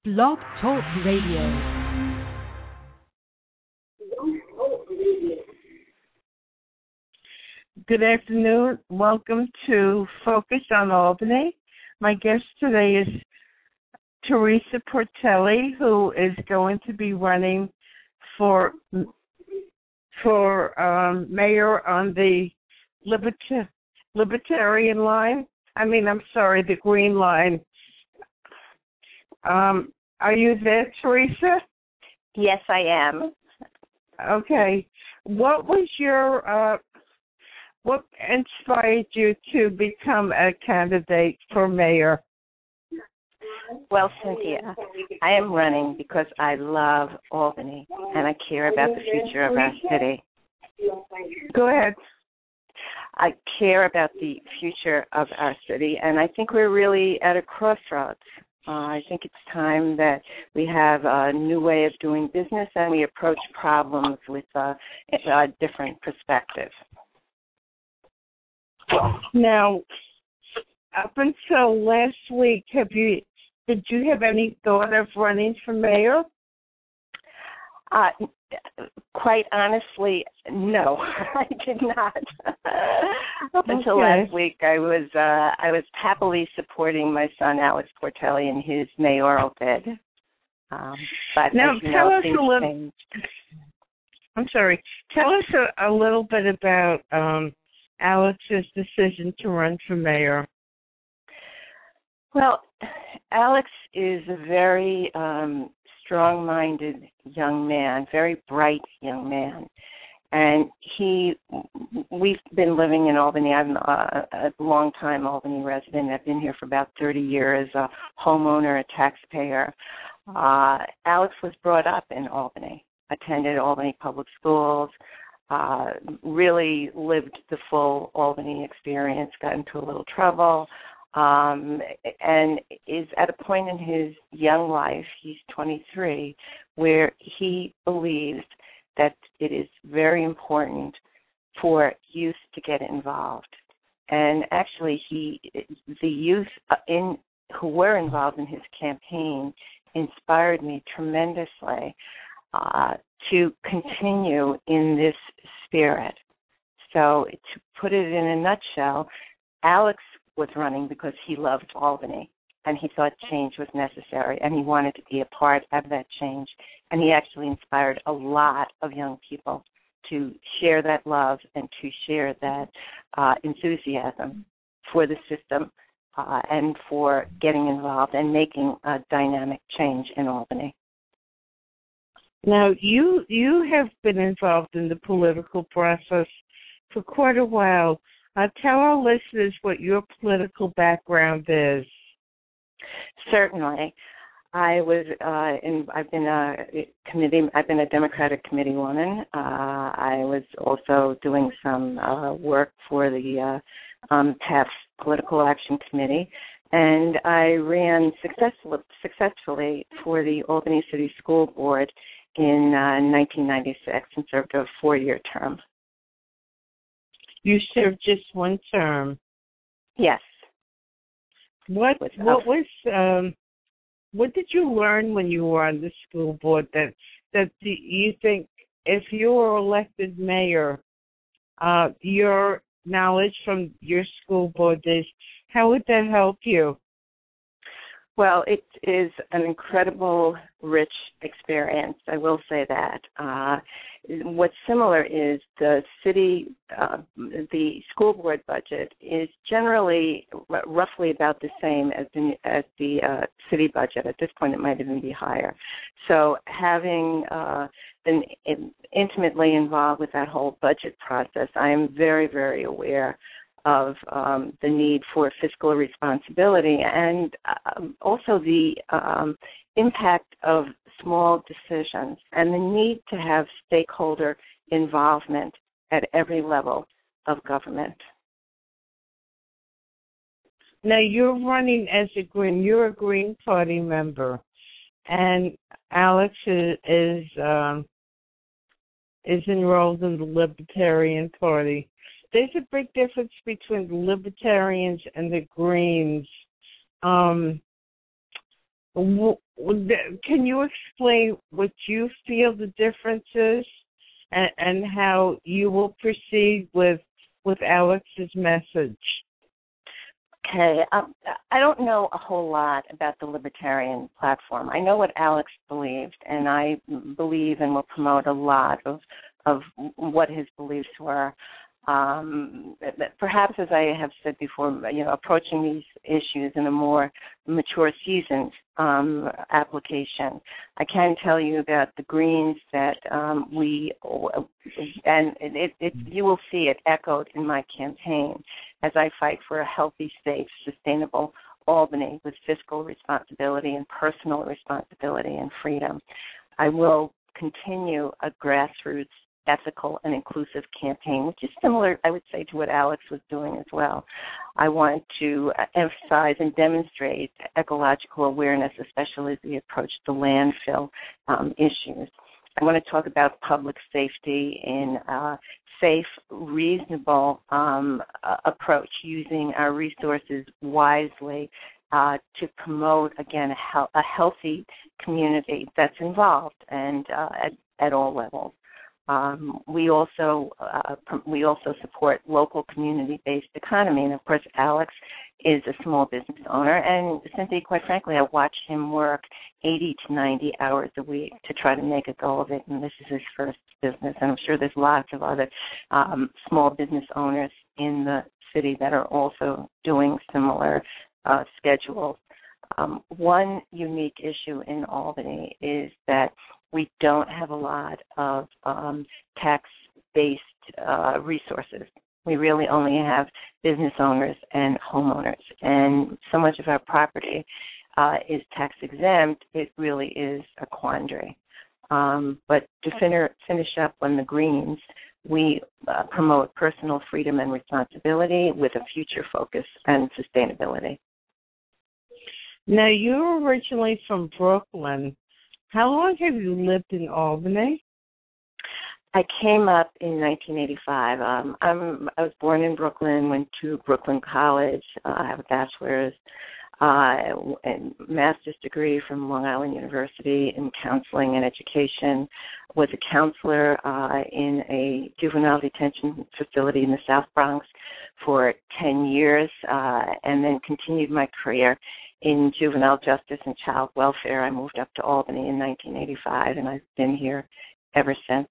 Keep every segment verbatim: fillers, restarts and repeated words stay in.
Blog Talk Radio. Good afternoon. Welcome to Focus on Albany. My guest today is Teresa Portelli, who is going to be running for for um, mayor on the Liberta- Libertarian line. I mean, I'm sorry, the Green line. Um, are you there, Teresa? Yes, I am. Okay. What was your uh, what inspired you to become a candidate for mayor? Well, Cynthia, I am running because I love Albany and I care about the future of our city. Go ahead. I care about the future of our city, and I think we're really at a crossroads. Uh, I think it's time that we have a new way of doing business and we approach problems with a, a different perspective. Now, up until last week, have you did you have any thought of running for mayor? Uh, quite honestly, no, I did not. Up until okay. last week, I was uh, I was happily supporting my son Alex Portelli in his mayoral bid. Um, but now, as you tell know, us things a little. change. I'm sorry. Tell us a, a little bit about um, Alex's decision to run for mayor. Well, Alex is a very um, strong-minded young man, very bright young man. And he, we've been living in Albany. I'm a, a long-time Albany resident. I've been here for about thirty years, a homeowner, a taxpayer. Uh, Alex was brought up in Albany, attended Albany public schools, uh, really lived the full Albany experience, got into a little trouble, um, and is at a point in his young life, he's twenty-three, where he believes that it is very important for youth to get involved. And actually, he, the youth in who were involved in his campaign inspired me tremendously uh, to continue in this spirit. So to put it in a nutshell, Alex was running because he loved Albany, and he thought change was necessary, and he wanted to be a part of that change. And he actually inspired a lot of young people to share that love and to share that uh, enthusiasm for the system uh, and for getting involved and making a dynamic change in Albany. Now, you you have been involved in the political process for quite a while. Uh, tell our listeners what your political background is. Certainly. I was uh, in. I've been a committee. I've been a Democratic committee woman. Uh, I was also doing some uh, work for the uh, um, T A F Political Action Committee, and I ran successfully successfully for the Albany City School Board in uh, nineteen ninety-six and served a four-year term. You served just one term. Yes. What With what was um, what did you learn when you were on the school board that that you think if you were elected mayor, uh, your knowledge from your school board days, how would that help you? Well, it is an incredible, rich experience. I will say that. Uh, what's similar is the city, uh, the school board budget is generally r- roughly about the same as the, as the uh, city budget. At this point, it might even be higher. So having uh, been in, intimately involved with that whole budget process, I am very, very aware of um, the need for fiscal responsibility and um, also the um, impact of small decisions and the need to have stakeholder involvement at every level of government. Now, you're running as a Green, you're a Green Party member, and Alex is, is, um, is enrolled in the Libertarian Party. There's a big difference between the Libertarians and the Greens. Um, w- w- can you explain what you feel the difference is, and, and how you will proceed with with Alex's message? Okay, um, I don't know a whole lot about the libertarian platform. I know what Alex believed, and I believe and will promote a lot of of what his beliefs were. Um, perhaps, as I have said before, you know, approaching these issues in a more mature, seasoned um, application. I can tell you about the Greens that um, we, and it, it, you will see it echoed in my campaign as I fight for a healthy, safe, sustainable Albany with fiscal responsibility and personal responsibility and freedom. I will continue a grassroots, ethical, and inclusive campaign, which is similar, I would say, to what Alex was doing as well. I want to emphasize and demonstrate ecological awareness, especially as we approach the landfill um, issues. I want to talk about public safety in a safe, reasonable um, uh, approach, using our resources wisely uh, to promote, again, a, he- a healthy community that's involved and uh, at, at all levels. Um, we also uh, we also support local community-based economy, and of course, Alex is a small business owner. And Cynthia, quite frankly, I watch him work eighty to ninety hours a week to try to make a go of it. And this is his first business, and I'm sure there's lots of other um, small business owners in the city that are also doing similar uh, schedules. Um, one unique issue in Albany is that we don't have a lot of um, tax-based uh, resources. We really only have business owners and homeowners, and so much of our property uh, is tax-exempt, it really is a quandary. Um, but to fin- finish up on the Greens, we uh, promote personal freedom and responsibility with a future focus and sustainability. Now, you're originally from Brooklyn. How long have you lived in Albany? I came up in nineteen eighty-five. Um, I'm, I was born in Brooklyn, went to Brooklyn College. Uh, I have a bachelor's uh, and master's degree from Long Island University in counseling and education. Was a counselor uh, in a juvenile detention facility in the South Bronx for ten years, uh, and then continued my career in juvenile justice and child welfare. I moved up to Albany in nineteen eighty-five, and I've been here ever since.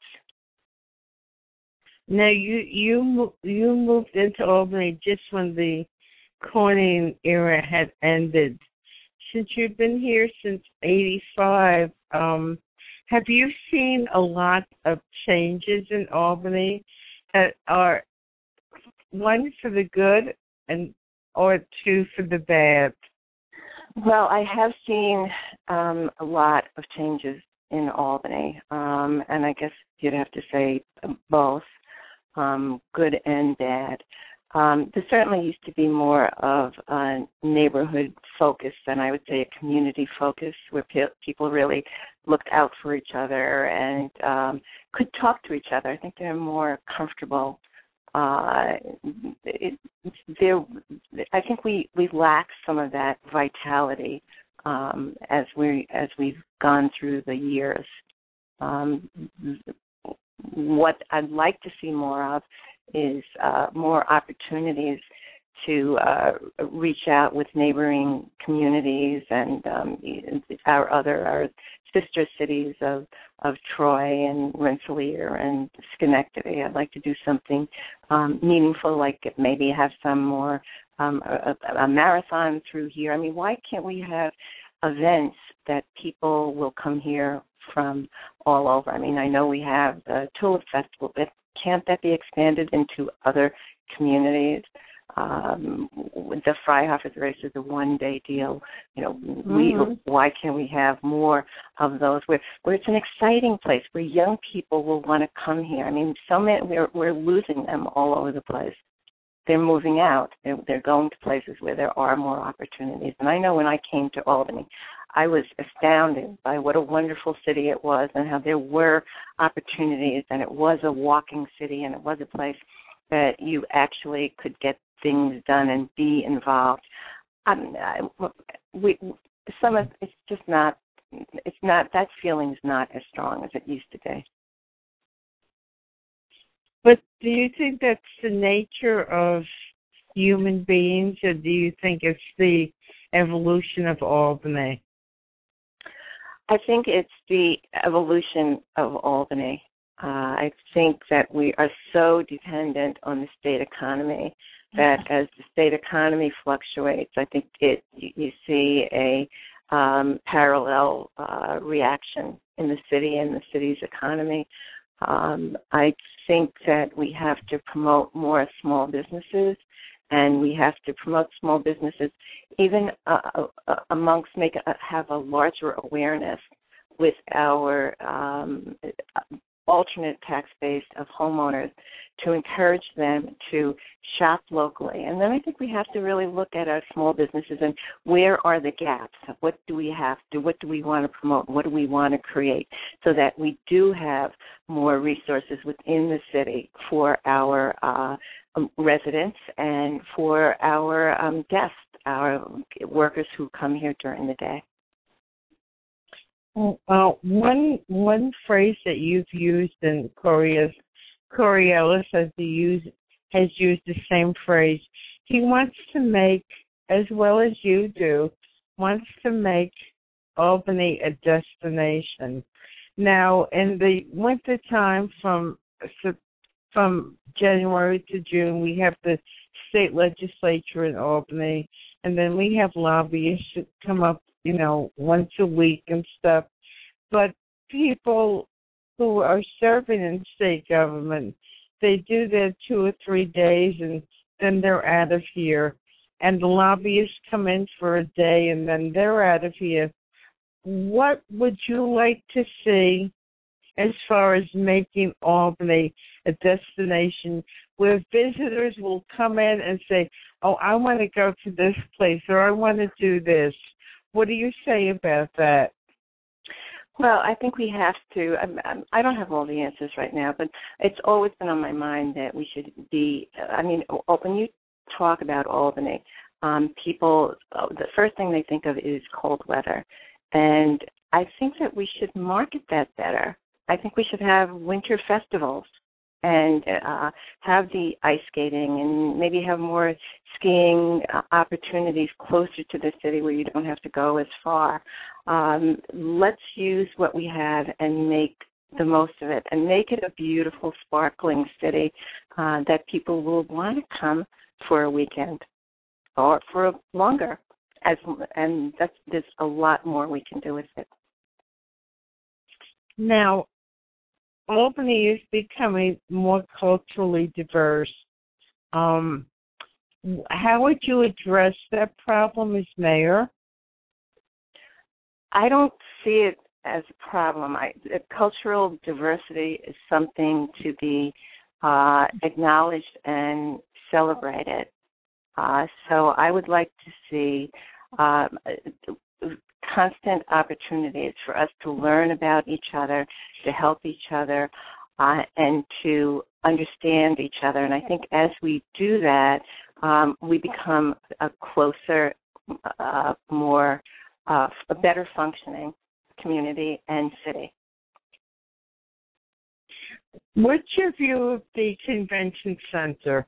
Now, you you you moved into Albany just when the Corning era had ended. Since you've been here since eighty-five, um, have you seen a lot of changes in Albany that are, one, for the good and or two, for the bad? Well, I have seen um, a lot of changes in Albany, um, and I guess you'd have to say both, um, good and bad. Um, there certainly used to be more of a neighborhood focus than I would say a community focus, where pe- people really looked out for each other and um, could talk to each other. I think they're more comfortable. Uh, it, there, I think we, we lack some of that vitality um, as we as we've gone through the years. Um, what I'd like to see more of is uh, more opportunities to uh, reach out with neighboring communities and um, our other our sister cities of of Troy and Rensselaer and Schenectady. I'd like to do something um, meaningful, like maybe have some more um, a, a marathon through here. I mean, why can't we have events that people will come here from all over? I mean, I know we have the Tulip Festival, but can't that be expanded into other communities? Um, the Freihofers race is a one-day deal. You know, mm-hmm. we why can't we have more of those where where it's an exciting place where young people will want to come here? I mean, so many we're we're losing them all over the place. They're moving out. They're, they're going to places where there are more opportunities. And I know when I came to Albany, I was astounded by what a wonderful city it was and how there were opportunities, and it was a walking city, and it was a place that you actually could get things done and be involved. Um, I, we some of it's just not. It's not that feeling is not as strong as it used to be. But do you think that's the nature of human beings, or do you think it's the evolution of Albany? I think it's the evolution of Albany. Uh, I think that we are so dependent on the state economy that as the state economy fluctuates, I think it you, you see a um, parallel uh, reaction in the city and the city's economy. Um, I think that we have to promote more small businesses, and we have to promote small businesses even uh, uh, amongst make a, have a larger awareness with our um, alternate tax base of homeowners to encourage them to shop locally. And then I think we have to really look at our small businesses and where are the gaps? What do we have to, what do we want to promote? What do we want to create so that we do have more resources within the city for our uh, um, residents and for our um, guests, our workers who come here during the day. Uh, one one phrase that you've used, and Corey, Corey Ellis has, used, has used the same phrase. He wants to make, as well as you do, wants to make Albany a destination. Now, in the winter time from from January to June, we have the state legislature in Albany, and then we have lobbyists that come up, you know, once a week and stuff. But people who are serving in state government, they do that two or three days and then they're out of here. And the lobbyists come in for a day and then they're out of here. What would you like to see as far as making Albany a destination where visitors will come in and say, oh, I want to go to this place or I want to do this? What do you say about that? Well, I think we have to. I'm, I don't have all the answers right now, but it's always been on my mind that we should be. I mean, when you talk about Albany, um, people, the first thing they think of is cold weather, and I think that we should market that better. I think we should have winter festivals and uh, have the ice skating and maybe have more skiing uh, opportunities closer to the city where you don't have to go as far. Um, let's use what we have and make the most of it and make it a beautiful, sparkling city uh, that people will want to come for a weekend or for longer. As, and that's, there's a lot more we can do with it. Now, Albany is becoming more culturally diverse. Um, how would you address that problem as mayor? I don't see it as a problem. I, cultural diversity is something to be uh, acknowledged and celebrated. Uh, so I would like to see um, constant opportunities for us to learn about each other, to help each other, uh, and to understand each other. And I think as we do that, um, we become a closer, uh, more, uh, a better functioning community and city. What's your view of the convention center?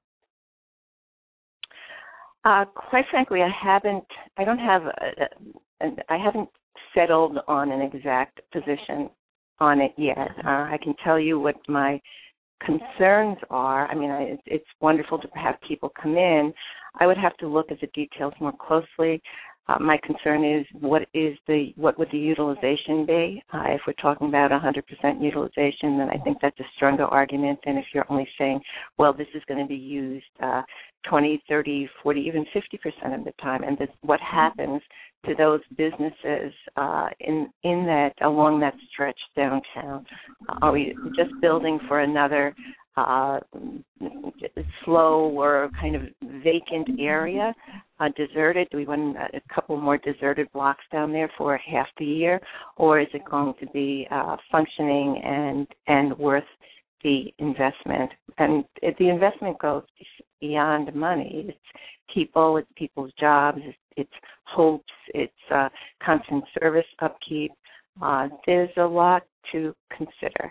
Uh, quite frankly, I haven't. I don't have. A, a, I haven't settled on an exact position on it yet. Uh, I can tell you what my concerns are. I mean, I, it's wonderful to have people come in. I would have to look at the details more closely. Uh, my concern is what is the what would the utilization be? Uh, if we're talking about one hundred percent utilization, then I think that's a stronger argument than if you're only saying, well, this is going to be used uh, twenty, thirty, forty, even fifty percent of the time. And this, what happens to those businesses uh, in in that along that stretch downtown? Uh, are we just building for another uh, slow or kind of vacant area, uh, deserted? Do we want a couple more deserted blocks down there for half the year, or is it going to be uh, functioning and and worth the investment. And it, the investment goes beyond money. It's people, it's people's jobs, it's, it's hopes, it's uh, constant service upkeep. Uh, there's a lot to consider.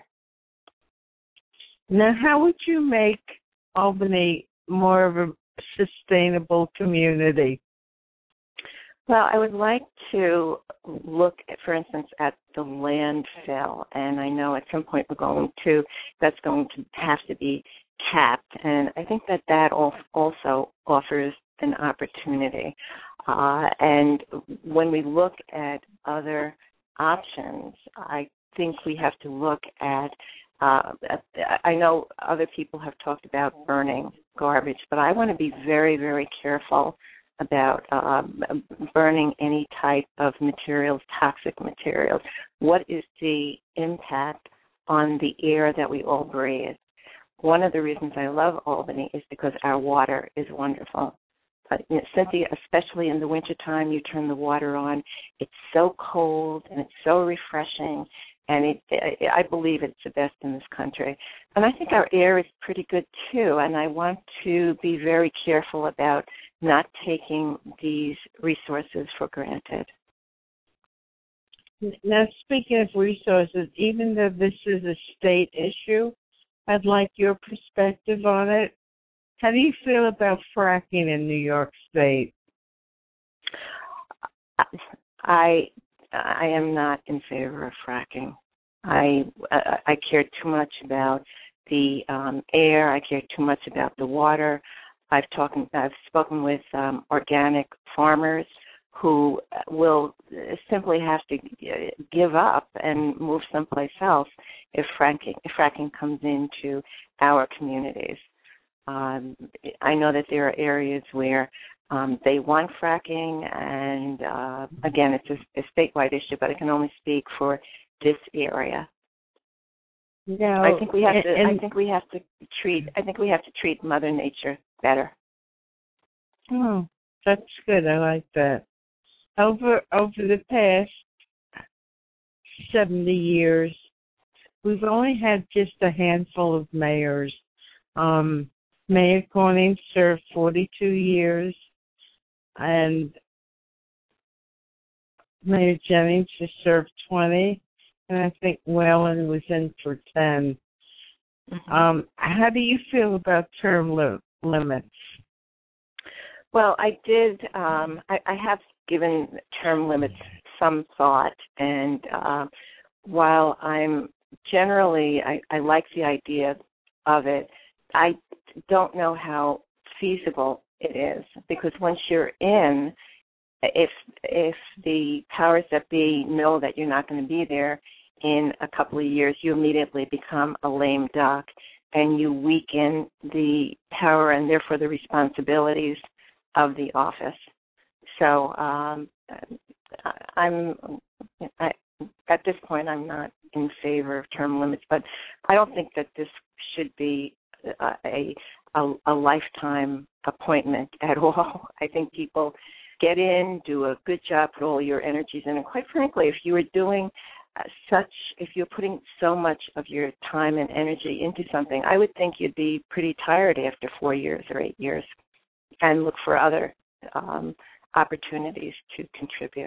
Now, how would you make Albany more of a sustainable community? Well, I would like to look, at, for instance, at the landfill, and I know at some point we're going to, that's going to have to be capped, and I think that that also offers an opportunity. Uh, and when we look at other options, I think we have to look at, uh, I know other people have talked about burning garbage, but I want to be very, very careful about uh, burning any type of materials, toxic materials. What is the impact on the air that we all breathe? One of the reasons I love Albany is because our water is wonderful. But you know, Cynthia, especially in the wintertime, you turn the water on. It's so cold and it's so refreshing, and it, it, I believe it's the best in this country. And I think our air is pretty good, too, and I want to be very careful about not taking these resources for granted. Now, speaking of resources, even though this is a state issue, I'd like your perspective on it. How do you feel about fracking in New York State? I I am not in favor of fracking. I I, I care too much about the um, air. I care too much about the water. I've talked. I've spoken with um, organic farmers who will simply have to give up and move someplace else if fracking if fracking comes into our communities. Um, I know that there are areas where um, they want fracking, and uh, again, it's a, a statewide issue, but I can only speak for this area. No, I think we have to. and, I think we have to treat. I think we have to treat Mother Nature better. Oh, that's good. I like that. Over over the past seventy years, we've only had just a handful of mayors. Um, Mayor Corning served forty-two years, and Mayor Jennings has served twenty, and I think Whalen was in for ten. Mm-hmm. Um, how do you feel about term li- limits? Well, I did. Um, I, I have given term limits some thought, and uh, while I'm generally, I, I like the idea of it, I don't know how feasible it is, because once you're in, if if the powers that be know that you're not going to be there in a couple of years, you immediately become a lame duck, and you weaken the power and therefore the responsibilities of the office. So um, I'm I, at this point I'm not in favor of term limits, but I don't think that this should be a a, a lifetime appointment at all. I think people get in, do a good job, put all your energies in, and quite frankly, if you were doing uh, such, if you're putting so much of your time and energy into something, I would think you'd be pretty tired after four years or eight years, and look for other um, opportunities to contribute.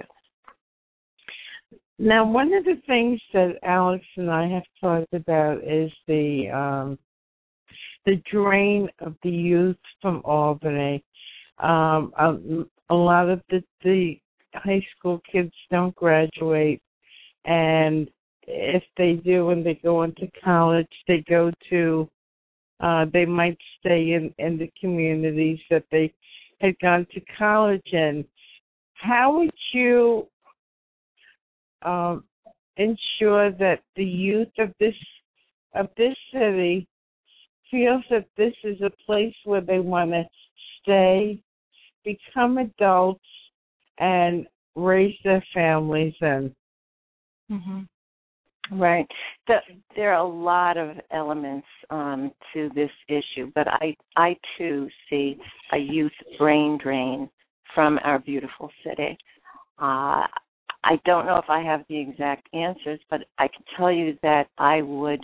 Now, one of the things that Alex and I have talked about is the um, the drain of the youth from Albany. Um, a, a lot of the, the high school kids don't graduate, and if they do and they go into college, they go to, uh, they might stay in, in the communities that they had gone to college in. How would you um, ensure that the youth of this of this city feels that this is a place where they want to stay, become adults, and raise their families in? Mm-hmm. Right. The, there are a lot of elements um, to this issue, but I, I too see a youth brain drain from our beautiful city. Uh, I don't know if I have the exact answers, but I can tell you that I would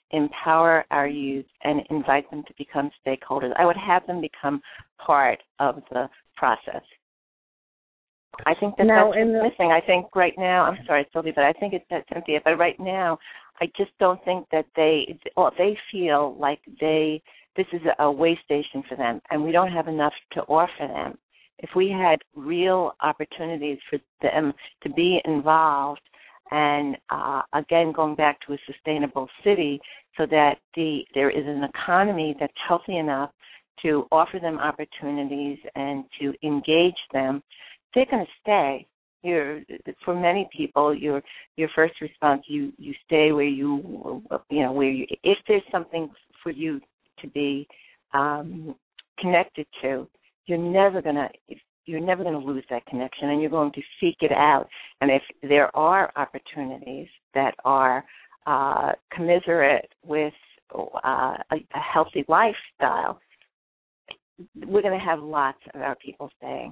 empower our youth and invite them to become stakeholders. I would have them become part of the process. I think that now, that's the- missing. I think right now, I'm sorry, Sylvia, but I think it's that, Cynthia, but right now, I just don't think that they, well, they feel like they, this is a way station for them, and we don't have enough to offer them. If we had real opportunities for them to be involved, and uh, again, going back to a sustainable city, so that the there is an economy that's healthy enough to offer them opportunities and to engage them, they're going to stay. You're, for many people, your your first response, you, you stay where you, you know, where you, if there's something for you to be um, connected to, you're never going to, you're never going to lose that connection, and you're going to seek it out. And if there are opportunities that are uh, commiserate with uh, a, a healthy lifestyle, we're going to have lots of our people staying.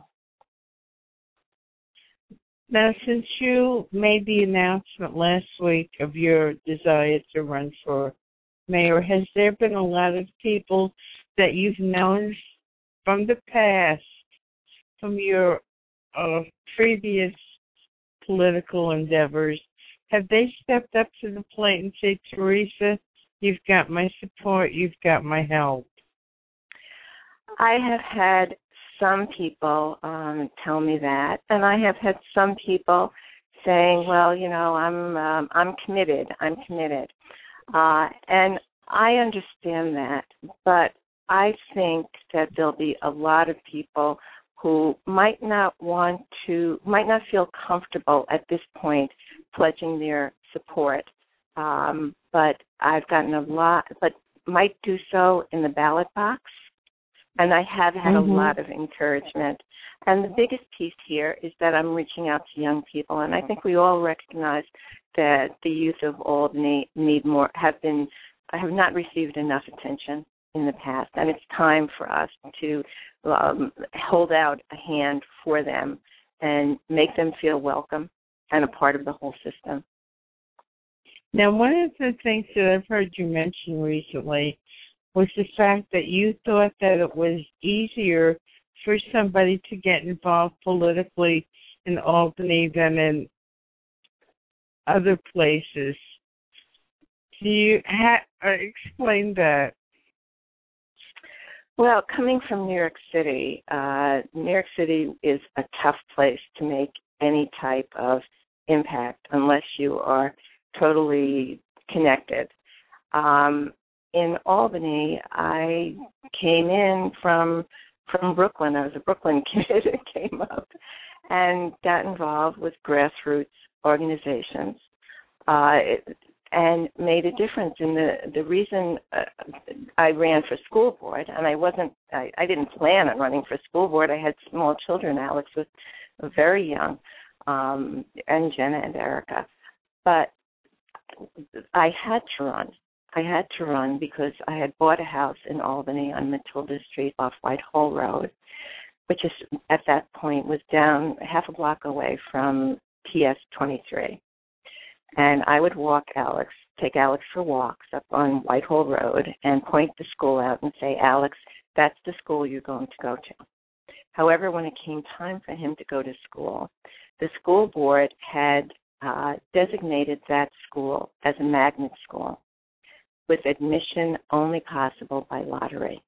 Now, since you made the announcement last week of your desire to run for mayor, has there been a lot of people that you've known from the past, from your uh, previous political endeavors, have they stepped up to the plate and said, Teresa, you've got my support, you've got my help? I have had some people um, tell me that, and I have had some people saying, well, you know, I'm um, I'm committed, I'm committed. Uh, and I understand that, but I think that there'll be a lot of people who might not want to, might not feel comfortable at this point pledging their support. Um, but I've gotten a lot, but might do so in the ballot box. And I have had mm-hmm. a lot of encouragement. And the biggest piece here is that I'm reaching out to young people. And I think we all recognize that the youth of Albany need more, have been, have not received enough attention in the past. And it's time for us to um, hold out a hand for them and make them feel welcome and a part of the whole system. Now, one of the things that I've heard you mention recently was the fact that you thought that it was easier for somebody to get involved politically in Albany than in other places. Do you ha- uh, explain that? Well, coming from New York City, uh, New York City is a tough place to make any type of impact unless you are totally connected. Um, in Albany, I came in from from Brooklyn. I was a Brooklyn kid and came up and got involved with grassroots organizations uh, it, and made a difference. And the, the reason uh, I ran for school board, and I wasn't, I, I didn't plan on running for school board. I had small children. Alex was very young, um, and Jenna and Erica. But I had to run. I had to run because I had bought a house in Albany on Matilda Street off Whitehall Road, which is at that point was down half a block away from P S twenty-three. And I would walk Alex, take Alex for walks up on Whitehall Road and point the school out and say, Alex, that's the school you're going to go to. However, when it came time for him to go to school, the school board had uh, designated that school as a magnet school, with admission only possible by lottery.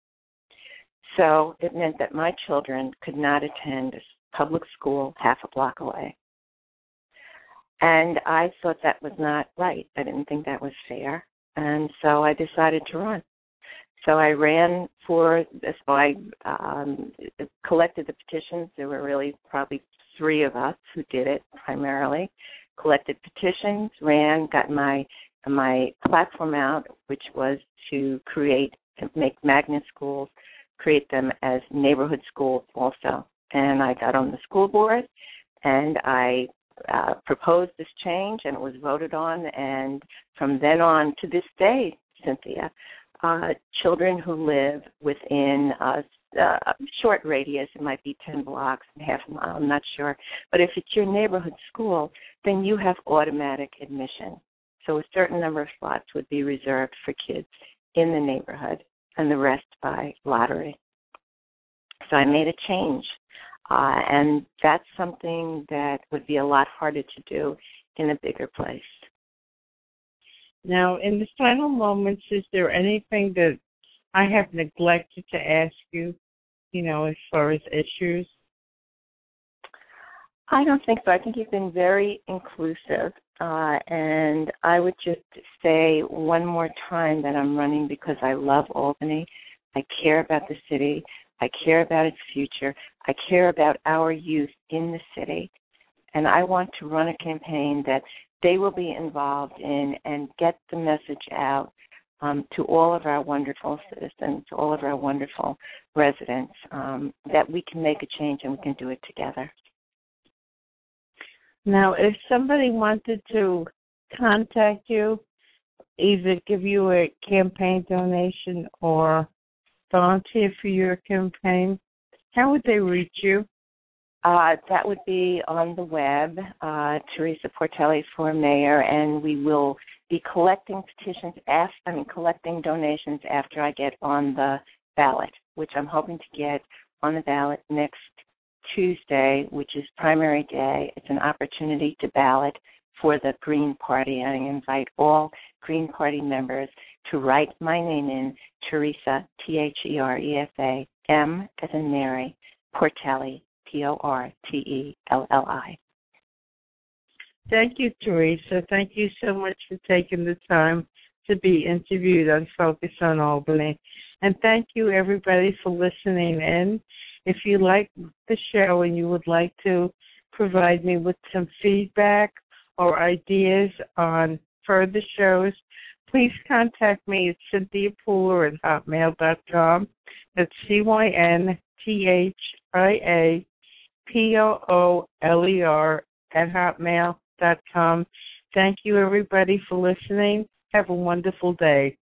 So it meant that my children could not attend a public school half a block away. And I thought that was not right. I didn't think that was fair. And so I decided to run. So I ran for this. So I um, collected the petitions. There were really probably three of us who did it primarily. Collected petitions, ran, got my my platform out, which was to create, make magnet schools, create them as neighborhood schools also. And I got on the school board, and I uh, proposed this change, and it was voted on. And from then on to this day, Cynthia, uh, children who live within a, a short radius, it might be ten blocks, half a mile, I'm not sure, but if it's your neighborhood school, then you have automatic admission. So a certain number of slots would be reserved for kids in the neighborhood and the rest by lottery. So I made a change, uh, and that's something that would be a lot harder to do in a bigger place. Now, in the final moments, is there anything that I have neglected to ask you, you know, as far as issues? I don't think so. I think you've been very inclusive, uh, and I would just say one more time that I'm running because I love Albany. I care about the city. I care about its future. I care about our youth in the city, and I want to run a campaign that they will be involved in and get the message out um, to all of our wonderful citizens, to all of our wonderful residents, um, that we can make a change and we can do it together. Now, if somebody wanted to contact you, either give you a campaign donation or volunteer for your campaign, how would they reach you? Uh, that would be on the web, uh, Teresa Portelli for mayor, and we will be collecting petitions, after, I mean, collecting donations after I get on the ballot, which I'm hoping to get on the ballot next Tuesday, which is primary day. It's an opportunity to ballot for the Green Party, and I invite all Green Party members to write my name in, Teresa, T H E R E S A, M as in Mary, Portelli, P O R T E L L I. Thank you, Teresa. Thank you so much for taking the time to be interviewed on Focus on Albany. And thank you, everybody, for listening in. If you like the show and you would like to provide me with some feedback or ideas on further shows, please contact me at Cynthia Pooler at hotmail dot com. That's C Y N T H I A P O O L E R at hotmail dot com. Thank you, everybody, for listening. Have a wonderful day.